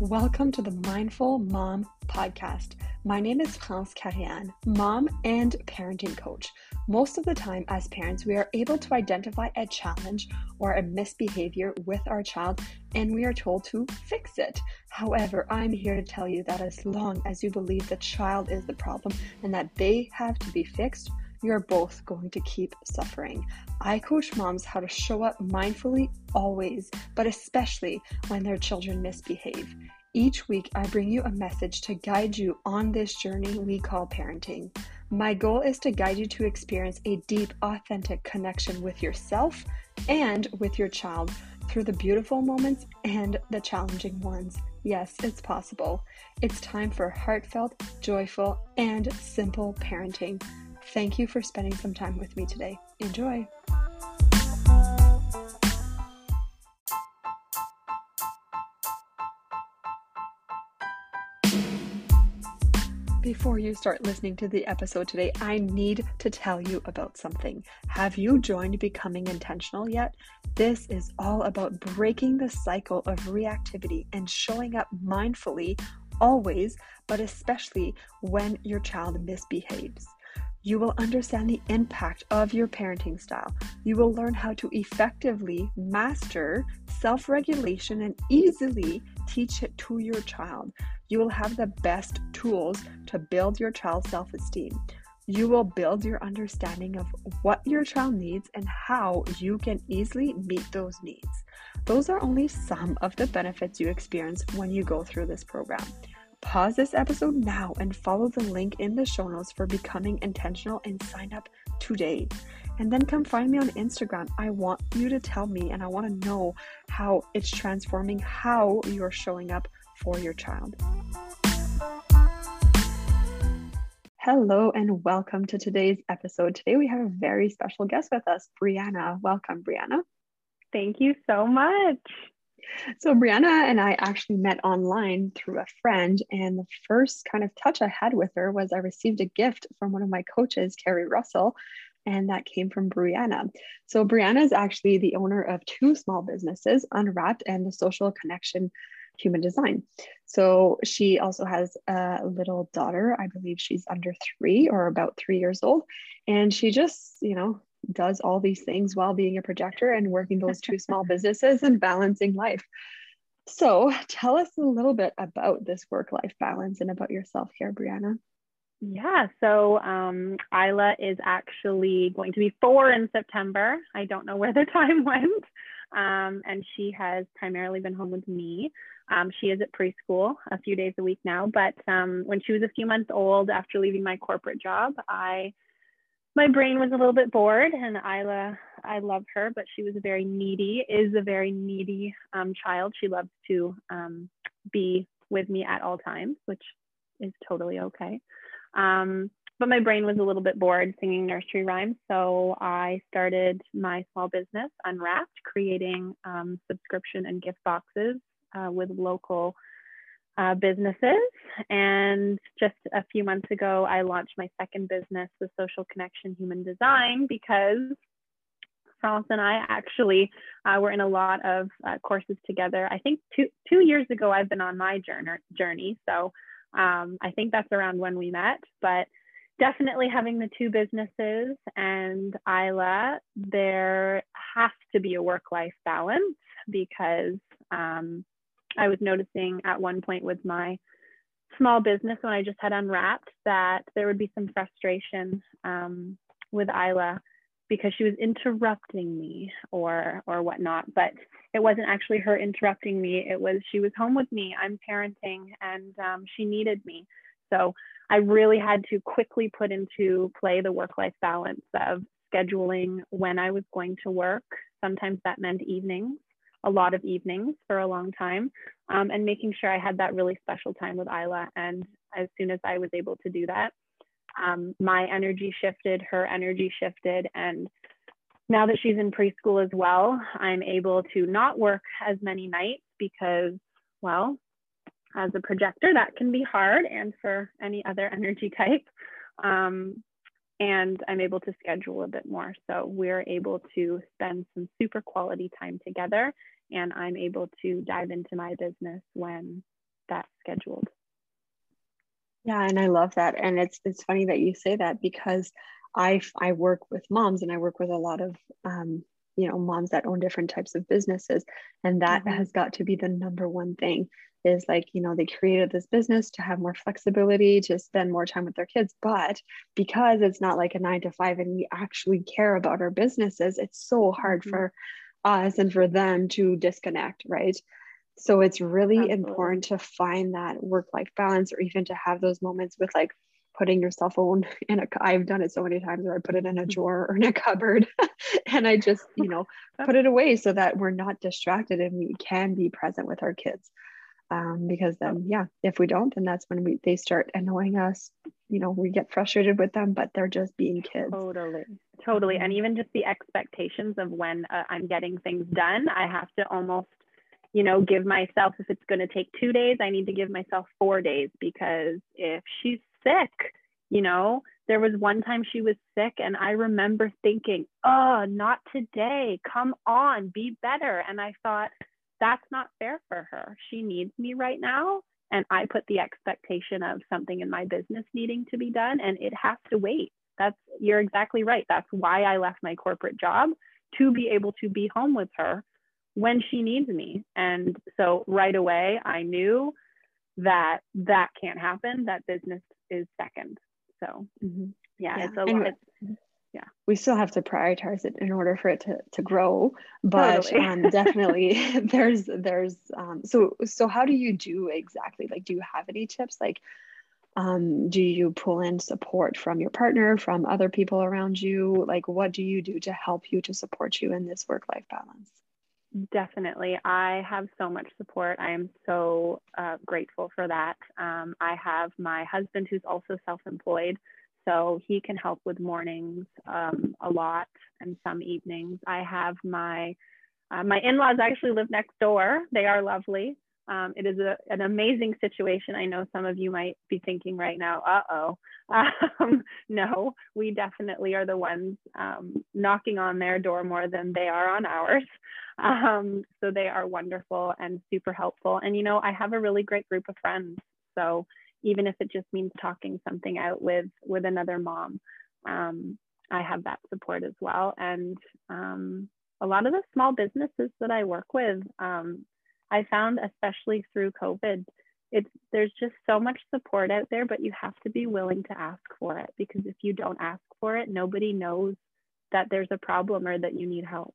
Welcome to the Mindful Mom Podcast. My name is France Carian, mom and parenting coach. Most of the time, as parents, we are able to identify a challenge or a misbehavior with our child, and we are told to fix it. However, I'm here to tell you that as long as you believe the child is the problem and that they have to be fixed, you're both going to keep suffering. I coach moms how to show up mindfully always, but especially when their children misbehave. Each week, I bring you a message to guide you on this journey we call parenting. My goal is to guide you to experience a deep, authentic connection with yourself and with your child through the beautiful moments and the challenging ones. Yes, it's possible. It's time for heartfelt, joyful, and simple parenting. Thank you for spending some time with me today. Enjoy. Before you start listening to the episode today, I need to tell you about something. Have you joined Becoming Intentional yet? This is all about breaking the cycle of reactivity and showing up mindfully always, but especially when your child misbehaves. You will understand the impact of your parenting style. You will learn how to effectively master self-regulation and easily teach it to your child. You will have the best tools to build your child's self-esteem. You will build your understanding of what your child needs and how you can easily meet those needs. Those are only some of the benefits you experience when you go through this program. Pause this episode now and follow the link in the show notes for Becoming Intentional and sign up today. And then come find me on Instagram. I want you to tell me and I want to know how it's transforming how you're showing up for your child. Hello and welcome to today's episode. Today we have a very special guest with us, Brianna. Welcome, Brianna. Thank you so much. So Brianna and I actually met online through a friend, and the first kind of touch I had with her was I received a gift from one of my coaches, Carrie Russell, and that came from Brianna. So Brianna is actually the owner of two small businesses, Unwrapped and The Social Connection Human Design. So she also has a little daughter. I believe she's under 3 or about 3 years old, and she just, does all these things while being a projector and working those two small businesses and balancing life. So tell us a little bit about this work-life balance and about yourself here, Brianna. Yeah, so Isla is actually going to be 4 in September. I don't know where the time went. And she has primarily been home with me. She is at preschool a few days a week now, but when she was a few months old, after leaving my corporate job, my brain was a little bit bored, and Isla, I love her, but she was a very needy child. She loves to be with me at all times, which is totally okay. But my brain was a little bit bored singing nursery rhymes. So I started my small business, Unwrapped, creating subscription and gift boxes with local businesses. And just a few months ago, I launched my second business, The Social Connection Human Design, because France and I actually were in a lot of courses together. I think two years ago, I've been on my journey. So I think that's around when we met, but definitely having the two businesses and Isla, there has to be a work-life balance, because I was noticing at one point with my small business when I just had Unwrapped that there would be some frustration with Isla because she was interrupting me or whatnot, but it wasn't actually her interrupting me. It was, she was home with me, I'm parenting, and she needed me. So I really had to quickly put into play the work-life balance of scheduling when I was going to work. Sometimes that meant evenings, a lot of evenings for a long time, and making sure I had that really special time with Isla. And as soon as I was able to do that, my energy shifted, her energy shifted. And now that she's in preschool as well, I'm able to not work as many nights because, well, as a projector, that can be hard, and for any other energy type. And I'm able to schedule a bit more. So we're able to spend some super quality time together, and I'm able to dive into my business when that scheduled. Yeah, and I love that. And it's funny that you say that because I work with moms and I work with a lot of moms that own different types of businesses. And that Mm-hmm. has got to be the number one thing is like, they created this business to have more flexibility, to spend more time with their kids. But because it's not like a 9 to 5 and we actually care about our businesses, it's so hard Mm-hmm. for us and for them to disconnect, right? So it's really Absolutely. important to find that work-life balance or even to have those moments with like putting your cell phone in I've done it so many times where I put it in a drawer or in a cupboard and I just, put it away so that we're not distracted and we can be present with our kids. Because then, yeah, if we don't, then that's when they start annoying us. We get frustrated with them, but they're just being kids. Totally. And even just the expectations of when I'm getting things done, I have to almost, give myself, if it's going to take 2 days, I need to give myself 4 days, because if she's sick, there was one time she was sick and I remember thinking, oh, not today. Come on, be better. And I thought, that's not fair for her. She needs me right now. And I put the expectation of something in my business needing to be done, and it has to wait. You're exactly right. That's why I left my corporate job, to be able to be home with her when she needs me. And so right away, I knew that can't happen. That business is second. So yeah. It's a lot. Yeah, we still have to prioritize it in order for it to grow, but totally. definitely there's so how do you do exactly, like, do you have any tips, like do you pull in support from your partner, from other people around you? Like, what do you do to help you, to support you in this work-life balance? Definitely. I have so much support. I am so grateful for that. I have my husband who's also self-employed, so he can help with mornings a lot, and some evenings. I have my in-laws actually live next door. They are lovely. It is an amazing situation. I know some of you might be thinking right now, uh-oh. No, we definitely are the ones knocking on their door more than they are on ours. So they are wonderful and super helpful. And, I have a really great group of friends. So even if it just means talking something out with another mom, I have that support as well. And a lot of the small businesses that I work with, I found, especially through COVID, there's just so much support out there, but you have to be willing to ask for it, because if you don't ask for it, nobody knows that there's a problem or that you need help.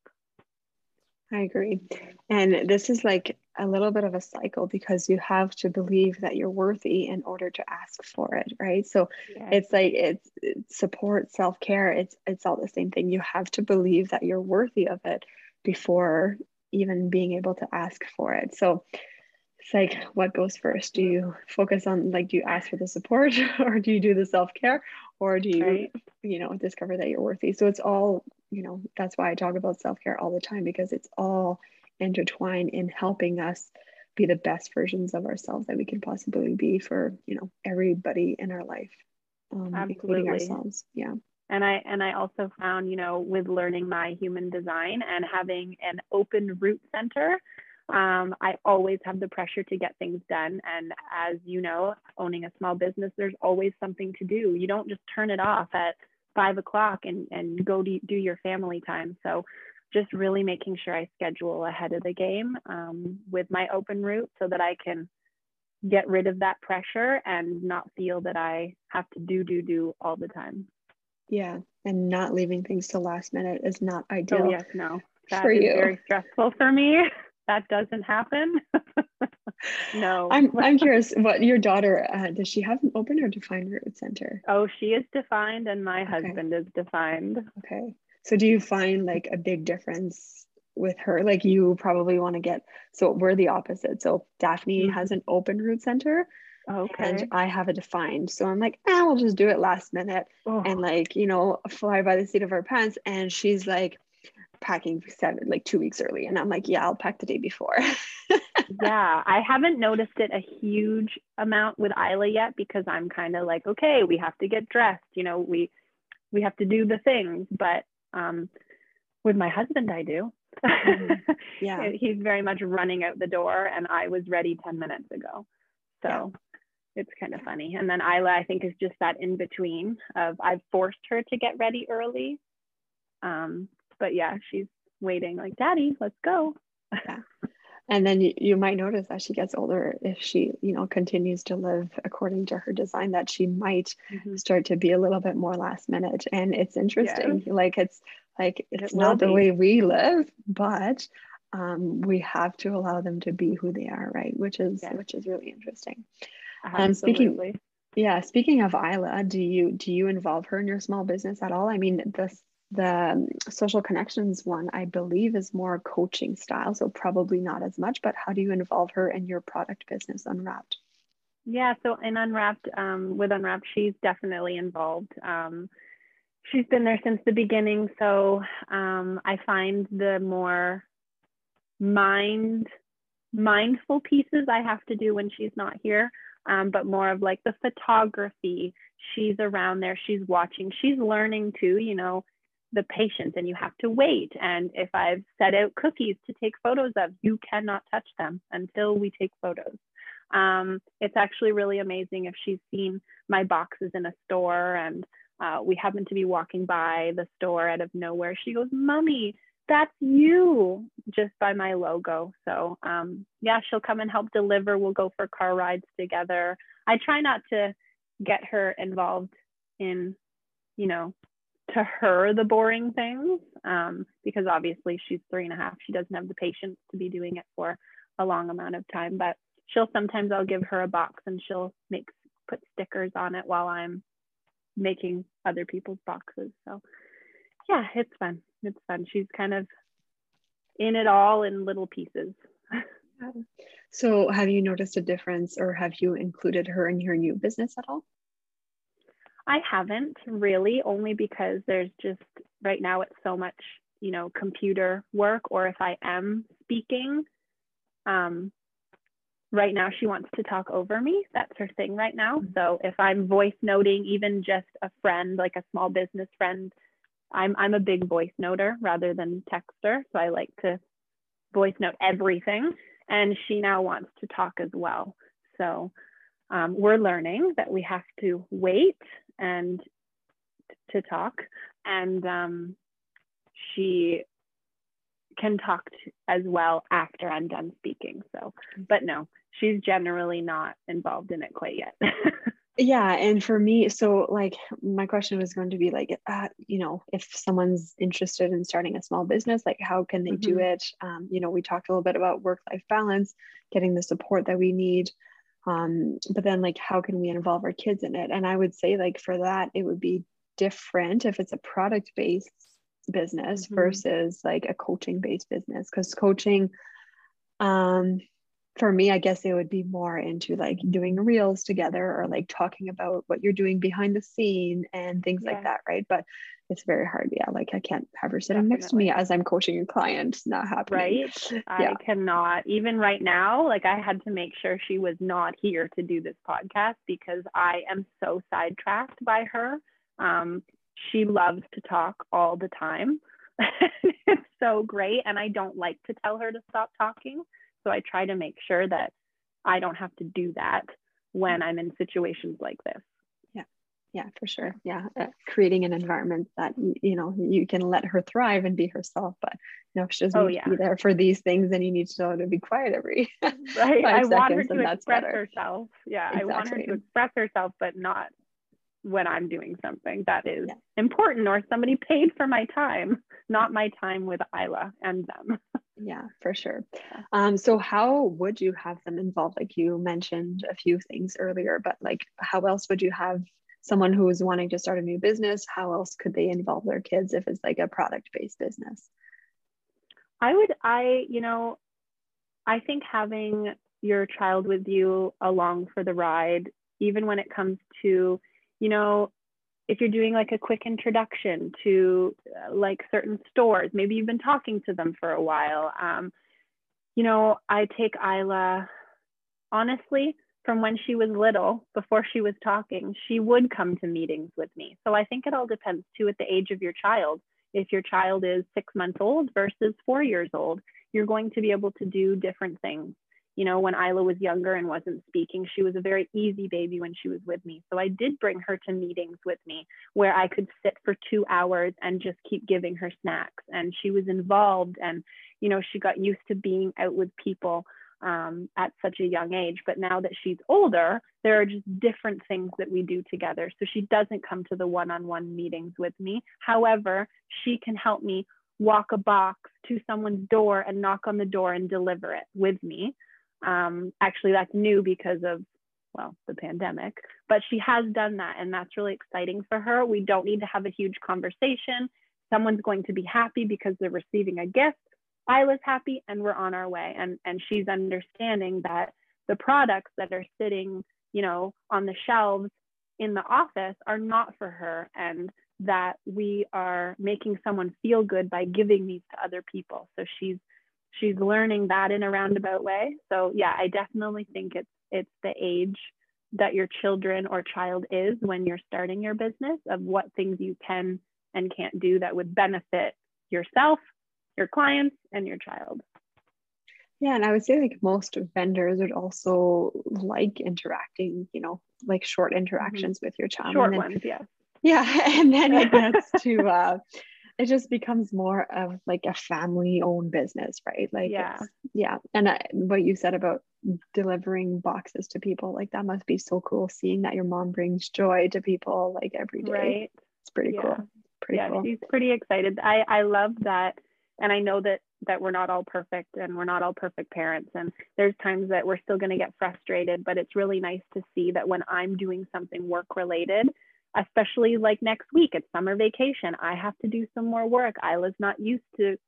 I agree. And this is like a little bit of a cycle, because you have to believe that you're worthy in order to ask for it, right? So it's like it's support, self-care, it's all the same thing. You have to believe that you're worthy of it before even being able to ask for it. So it's like, what goes first? Do you focus on, like, do you ask for the support or do you do the self-care, or do you, discover that you're worthy? So it's all, that's why I talk about self-care all the time, because it's all intertwined in helping us be the best versions of ourselves that we can possibly be for, everybody in our life, including ourselves. Yeah. And I also found, with learning my human design and having an open root center, I always have the pressure to get things done. And as you know, owning a small business, there's always something to do. You don't just turn it off at 5 o'clock and go do your family time. So just really making sure I schedule ahead of the game with my open route, so that I can get rid of that pressure and not feel that I have to do all the time. Yeah. And not leaving things to last minute is not ideal. Oh, yes, no. That is very stressful for me. That doesn't happen. No. I'm curious, what your daughter, does she have an open or defined root center? Oh, she is defined and my husband is defined. Okay. So do you find like a big difference with her? Like, you probably want to so we're the opposite. So Daphne has an open root center. Okay. And I have a defined. So I'm like, we'll just do it last minute and fly by the seat of our pants. And she's like packing 2 weeks early. And I'm like, yeah, I'll pack the day before. Yeah, I haven't noticed it a huge amount with Isla yet, because I'm kind of like, okay, we have to get dressed, we have to do the things. But with my husband, I do. Yeah. He's very much running out the door, and I was ready 10 minutes ago. So it's kind of funny. And then Isla, I think, is just that in between of I've forced her to get ready early. But yeah, she's waiting like, Daddy, let's go. Yeah. And then you might notice as she gets older, if she, continues to live according to her design, that she might start to be a little bit more last minute. And it's interesting. Yes. It's not the way we live, but we have to allow them to be who they are, right? Which is really interesting. Absolutely. Speaking of Isla, do you involve her in your small business at all? I mean, the social connections one, I believe, is more coaching style, so probably not as much, but how do you involve her in your product business, Unwrapped? Yeah, so in Unwrapped, with Unwrapped, she's definitely involved. She's been there since the beginning, so I find the more mindful pieces I have to do when she's not here, but more of like the photography. She's around there, she's watching, she's learning too, the patience, and you have to wait. And if I've set out cookies to take photos of, you cannot touch them until we take photos. It's actually really amazing if she's seen my boxes in a store and we happen to be walking by the store out of nowhere. She goes, Mommy, that's you, just by my logo. So she'll come and help deliver. We'll go for car rides together. I try not to get her involved in, to her, the boring things, because obviously she's 3.5. She doesn't have the patience to be doing it for a long amount of time, but I'll give her a box and she'll put stickers on it while I'm making other people's boxes. So yeah, it's fun. She's kind of in it all in little pieces. So have you noticed a difference, or have you included her in your new business at all? I haven't really, only because there's just right now it's so much, computer work, or if I am speaking, right now she wants to talk over me. That's her thing right now. So if I'm voice noting, even just a friend, like a small business friend, I'm a big voice noter rather than texter. So I like to voice note everything. And she now wants to talk as well. So we're learning that we have to wait and to talk. And she can talk as well after I'm done speaking. So, but no, she's generally not involved in it quite yet. Yeah. And for me, so like my question was going to be like, if someone's interested in starting a small business, like how can they do it? We talked a little bit about work-life balance, getting the support that we need. But then like, how can we involve our kids in it? And I would say like for that, it would be different if it's a product-based business versus like a coaching-based business. Because coaching, for me, I guess it would be more into like doing reels together or like talking about what you're doing behind the scene and things like that, right? But it's very hard. Yeah, like I can't have her sitting next to me as I'm coaching a client. It's not happening. Right? I cannot. Even right now, like I had to make sure she was not here to do this podcast because I am so sidetracked by her. She loves to talk all the time. It's so great. And I don't like to tell her to stop talking. So I try to make sure that I don't have to do that when I'm in situations like this. Yeah, for sure. Yeah. Creating an environment that, you can let her thrive and be herself. But, if she doesn't need to be there for these things, then you need to know to be quiet every right. 5 I seconds, want her to and express herself. Yeah. Exactly. I want her to express herself, but not when I'm doing something that is important or somebody paid for my time, not my time with Isla and them. Yeah, for sure. So how would you have them involved? Like you mentioned a few things earlier, but like how else would you have someone who is wanting to start a new business? How else could they involve their kids if it's like a product-based business? I think having your child with you along for the ride, even when it comes to, if you're doing like a quick introduction to like certain stores, maybe you've been talking to them for a while. I take Isla, honestly, from when she was little, before she was talking, she would come to meetings with me. So I think it all depends too at the age of your child. If your child is 6 months old versus 4 years old, you're going to be able to do different things. You know, when Isla was younger and wasn't speaking, she was a very easy baby when she was with me. So I did bring her to meetings with me where I could sit for 2 hours and just keep giving her snacks. And she was involved, and, you know, she got used to being out with people at such a young age. But now that she's older, there are just different things that we do together. So she doesn't come to the one-on-one meetings with me. However, she can help me walk a box to someone's door and knock on the door and deliver it with me. Actually, that's new because of, well, the pandemic, but she has done that, and that's really exciting for her. We don't need to have a huge conversation. Someone's going to be happy because they're receiving a gift. Isla's happy, and we're on our way. And she's understanding that the products that are sitting, you know, on the shelves in the office are not for her, and that we are making someone feel good by giving these to other people. So she's learning that in a roundabout way. So yeah, I definitely think it's the age that your children or child is when you're starting your business, of what things you can and can't do that would benefit yourself, your clients, and your child. Yeah, and I would say like most vendors would also like interacting, you know, like short interactions with your child. Short and then, ones, yeah. Yeah, and then it gets to it just becomes more of like a family-owned business, right? Like, Yeah. Yeah. And what you said about delivering boxes to people, like that must be so cool, seeing that your mom brings joy to people like every day. Right. It's pretty cool. Pretty cool. She's pretty excited. I love that. And I know that we're not all perfect, and we're not all perfect parents. And there's times that we're still going to get frustrated, but it's really nice to see that when I'm doing something work related, especially like next week, it's summer vacation, I have to do some more work. Isla's not used to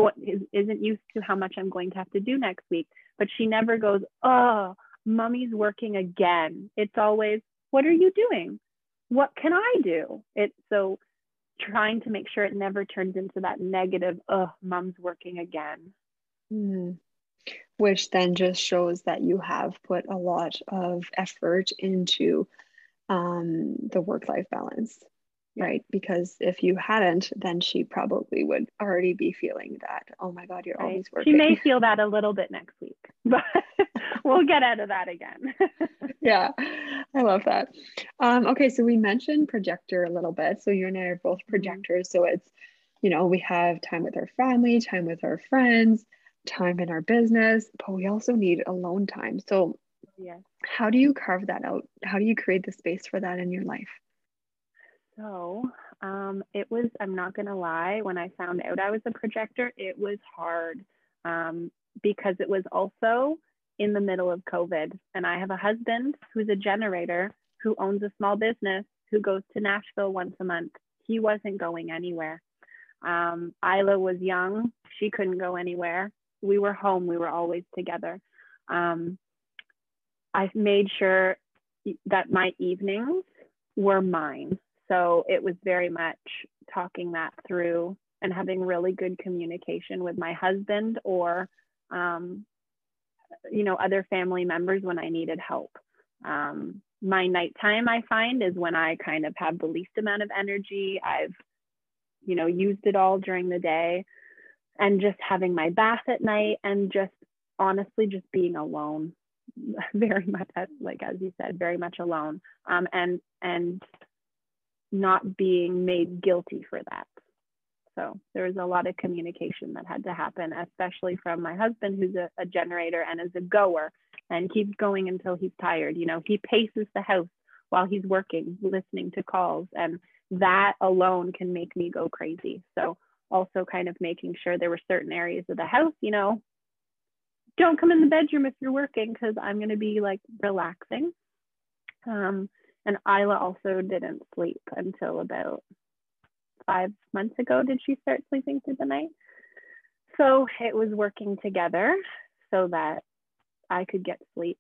isn't used to how much I'm going to have to do next week, but she never goes, oh, mommy's working again. It's always, what are you doing? What can I do? It's so trying to make sure it never turns into that negative, oh, mom's working again. Which then just shows that you have put a lot of effort into the work-life balance, right? Because if you hadn't, then she probably would already be feeling that, oh my God, you're always working. She may feel that a little bit next week, but we'll get out of that again. Yeah, I love that. Okay, so we mentioned projector a little bit. So you and I are both projectors. So it's, you know, we have time with our family, time with our friends, time in our business, but we also need alone time. So how do you carve that out? How do you create the space for that in your life? So it was, I'm not going to lie, when I found out I was a projector, it was hard because it was also in the middle of COVID. And I have a husband who's a generator, who owns a small business, who goes to Nashville once a month. He wasn't going anywhere. Isla was young. She couldn't go anywhere. We were home. We were always together. I made sure that my evenings were mine. So it was very much talking that through and having really good communication with my husband or, you know, other family members when I needed help. My nighttime, I find, is when I kind of have the least amount of energy. I've, you know, used it all during the day, and just having my bath at night, and just honestly just being alone, very much, like as you said, very much alone, and not being made guilty for that. So there was a lot of communication that had to happen, especially from my husband, who's a generator and is a goer and keeps going until he's tired. You know, he paces the house while he's working, listening to calls, and that alone can make me go crazy. So also kind of making sure there were certain areas of the house, you know, don't come in the bedroom if you're working, because I'm going to be like relaxing. And Isla also didn't sleep until about 5 months ago. Did she start sleeping through the night? So it was working together so that I could get sleep.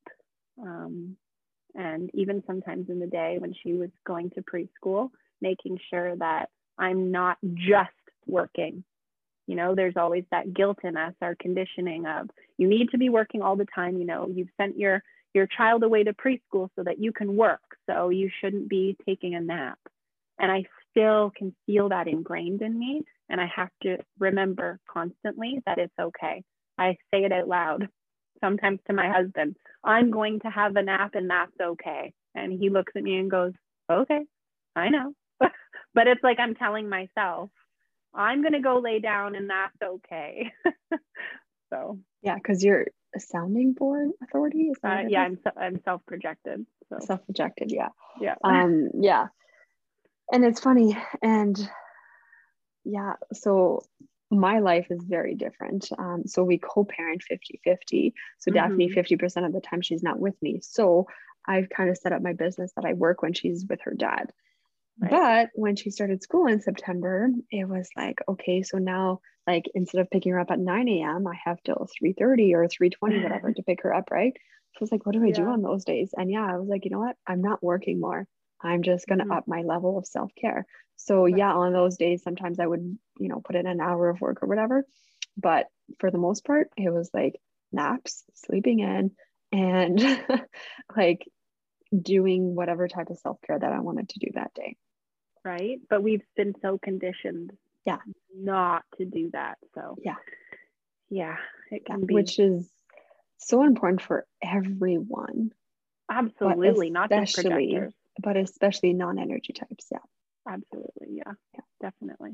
And even sometimes in the day when she was going to preschool, making sure that I'm not just working. You know, there's always that guilt in us, our conditioning of, you need to be working all the time. You know, you've sent your child away to preschool so that you can work. So you shouldn't be taking a nap. And I still can feel that ingrained in me. And I have to remember constantly that it's okay. I say it out loud. sometimes to my husband, I'm going to have a nap and that's okay. And he looks at me and goes, okay, I know. But it's like I'm telling myself, I'm going to go lay down and that's okay. So yeah, because you're a sounding board authority. Is that yeah, I'm self-projected. So self-projected, yeah. yeah. Yeah. And it's funny. And yeah, so my life is very different. So we co-parent 50-50. So Daphne, 50% of the time she's not with me. So I've kind of set up my business that I work when she's with her dad. Right. But when she started school in September, it was like, okay, so now like instead of picking her up at 9 a.m., I have till 3:30 or 3:20, whatever, to pick her up, right? So I was like, what do I do on those days? And yeah, I was like, you know what? I'm not working more. I'm just going to up my level of self-care. So yeah, on those days, sometimes I would, put in an hour of work or whatever. But for the most part, it was like naps, sleeping in, and like doing whatever type of self-care that I wanted to do that day. Right. But we've been so conditioned not to do that. So yeah, it can be. Which is so important for everyone. Absolutely. Not just projectors. But especially non-energy types. Yeah. Absolutely. Yeah. Definitely.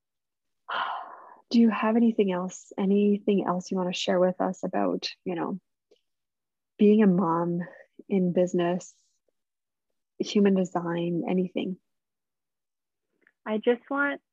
Do you have anything else you want to share with us about, being a mom in business, human design, anything? I just want,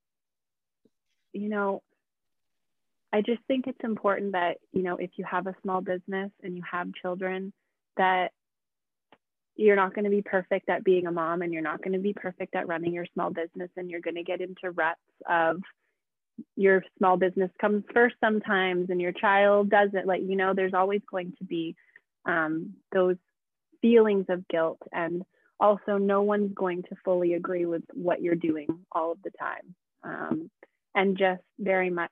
I just think it's important that, if you have a small business and you have children, that you're not going to be perfect at being a mom, and you're not going to be perfect at running your small business, and you're going to get into ruts of your small business comes first sometimes and your child doesn't. Like, there's always going to be those feelings of guilt, and also no one's going to fully agree with what you're doing all of the time, and just very much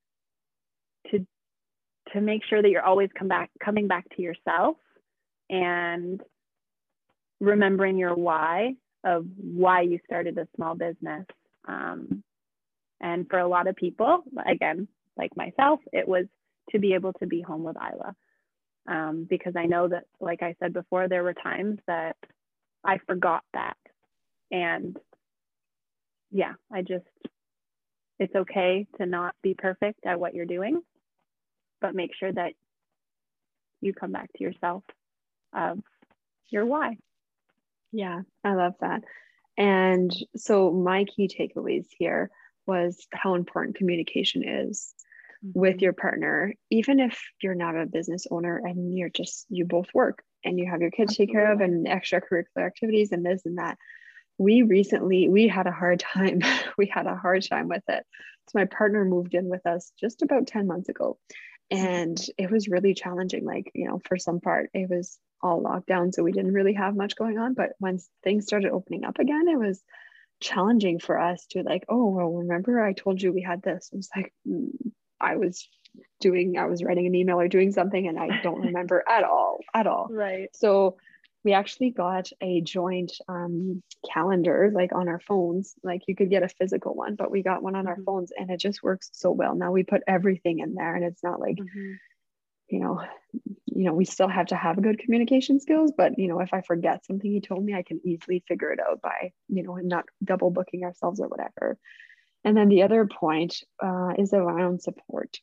to make sure that you're always coming back to yourself and remembering your why of why you started a small business. And for a lot of people, again, like myself, it was to be able to be home with Isla. Because I know that, like I said before, there were times that I forgot that. And yeah, it's okay to not be perfect at what you're doing, but make sure that you come back to yourself of your why. Yeah, I love that. And so my key takeaways here was how important communication is with your partner, even if you're not a business owner and you both work and you have your kids to take care of and extracurricular activities and this and that. We had a hard time. We had a hard time with it. So my partner moved in with us just about 10 months ago. And it was really challenging. Like, for some part, it was all lockdown. So we didn't really have much going on. But once things started opening up again, it was challenging for us to like, oh, well, remember I told you we had this. It was like, I was writing an email or doing something and I don't remember at all. Right. So we actually got a joint calendar, like on our phones. Like you could get a physical one, but we got one on our phones and it just works so well. Now we put everything in there and it's not like, we still have to have good communication skills, but if I forget something he told me, I can easily figure it out by, not double booking ourselves or whatever. And then the other point is around support.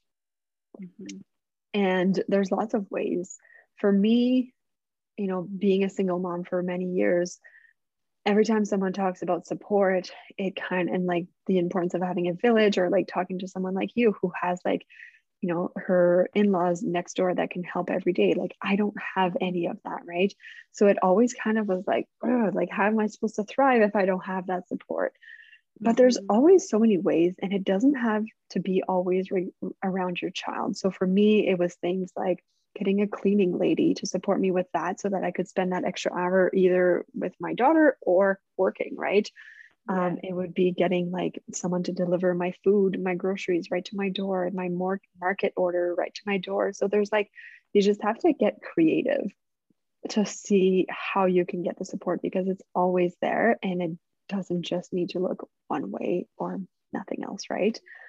And there's lots of ways. For me, being a single mom for many years, every time someone talks about support, and like the importance of having a village, or like talking to someone like you who has like, her in-laws next door that can help every day. Like I don't have any of that, right? So it always kind of was like, like how am I supposed to thrive if I don't have that support? But there's always so many ways, and it doesn't have to be always around your child. So for me, it was things like getting a cleaning lady to support me with that so that I could spend that extra hour either with my daughter or working, right? It would be getting like someone to deliver my food, my groceries right to my door, my market order right to my door. So there's like, you just have to get creative to see how you can get the support, because it's always there and it doesn't just need to look one way or nothing else, right?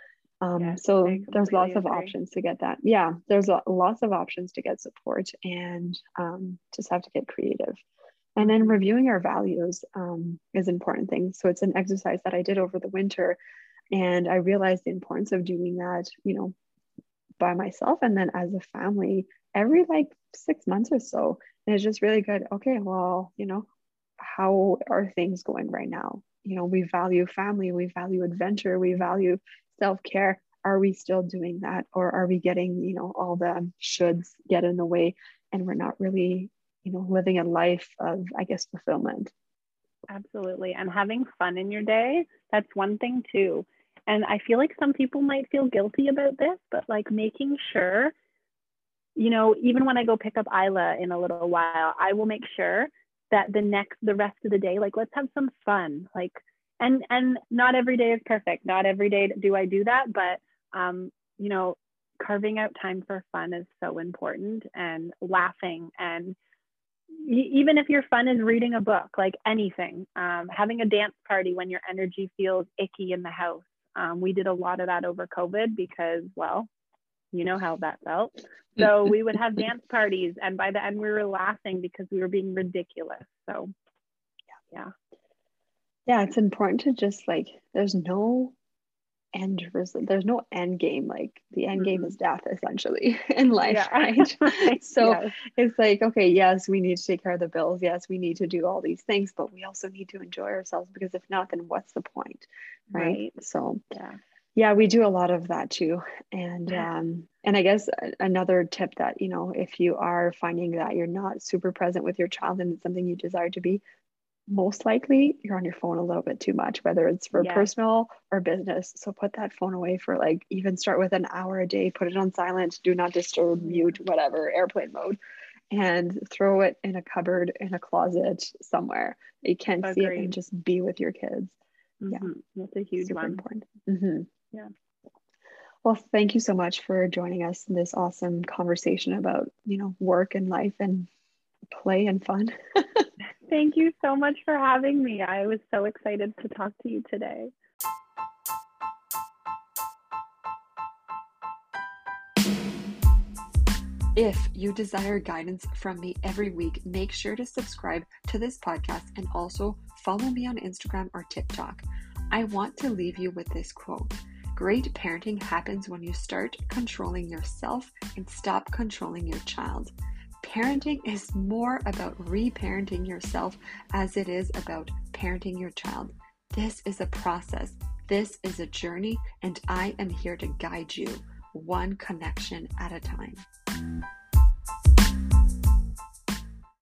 Yes, So I there's lots completely of agree. options to get that. Yeah, there's lots of options to get support, and just have to get creative. And then Hmm. reviewing our values is an important thing. So it's an exercise that I did over the winter, and I realized the importance of doing that, by myself and then as a family every like 6 months or so. And it's just really good. Okay, well, how are things going right now? We value family, we value adventure, we value self-care. Are we still doing that? Or are we getting, all the shoulds get in the way and we're not really, living a life of, I guess, fulfillment? Absolutely. And having fun in your day, that's one thing too. And I feel like some people might feel guilty about this, but like making sure, even when I go pick up Isla in a little while, I will make sure that the rest of the day, like let's have some fun. Like, and not every day is perfect. Not every day do I do that, but um, you know, carving out time for fun is so important, and laughing, and even if your fun is reading a book, like anything, having a dance party when your energy feels icky in the house. We did a lot of that over COVID because, well, you know how that felt. So we would have dance parties, and by the end, we were laughing because we were being ridiculous. So, yeah. Yeah, it's important to just like, there's no end game. Like the end game is Mm-mm. death essentially in life, Yeah. right? Right. So Yes. it's like, okay, yes, we need to take care of the bills. Yes, we need to do all these things, but we also need to enjoy ourselves, because if not, then what's the point? Right. Right. So Yeah. yeah, we do a lot of that too. And I guess another tip that, if you are finding that you're not super present with your child and it's something you desire to be, most likely you're on your phone a little bit too much, whether it's for Yes. personal or business. So put that phone away for like, even start with an hour a day, put it on silent, do not disturb, Yeah. mute, whatever, airplane mode, and throw it in a cupboard, in a closet somewhere that you can't see it, and Agreed. just be with your kids. Yeah, That's a huge super one. important. Yeah. Well, thank you so much for joining us in this awesome conversation about, work and life and play and fun. Thank you so much for having me. I was so excited to talk to you today. If you desire guidance from me every week, make sure to subscribe to this podcast and also follow me on Instagram or TikTok. I want to leave you with this quote: great parenting happens when you start controlling yourself and stop controlling your child. Parenting is more about reparenting yourself as it is about parenting your child. This is a process. This is a journey, and I am here to guide you one connection at a time.